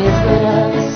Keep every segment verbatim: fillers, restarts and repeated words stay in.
mis brazos.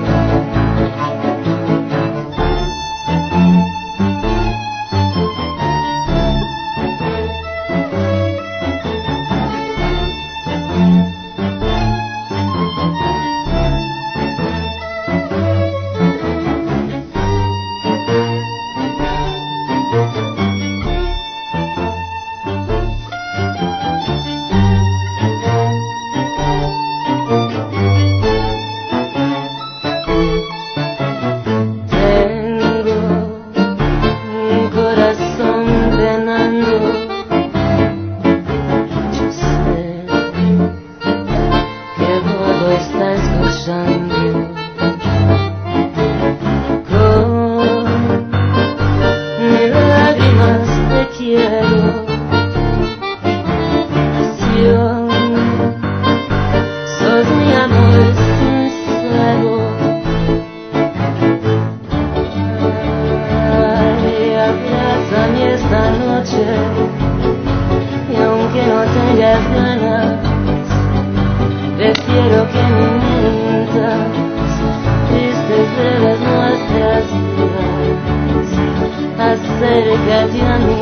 Prefiero que me mientas, tristes breves nuestras vidas. Acércate a mí,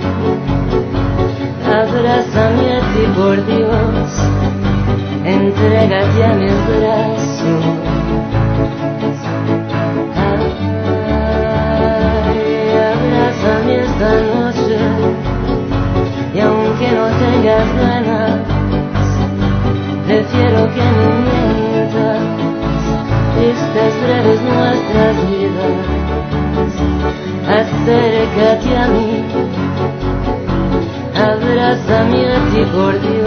abrázame a ti, por Dios, entrégate a mis brazos. Ay, abrázame esta noche, y aunque no tengas ganas, prefiero que me mientas, tristes breves nuestras vidas. Acércate a mí, abrázame a ti, por Dios.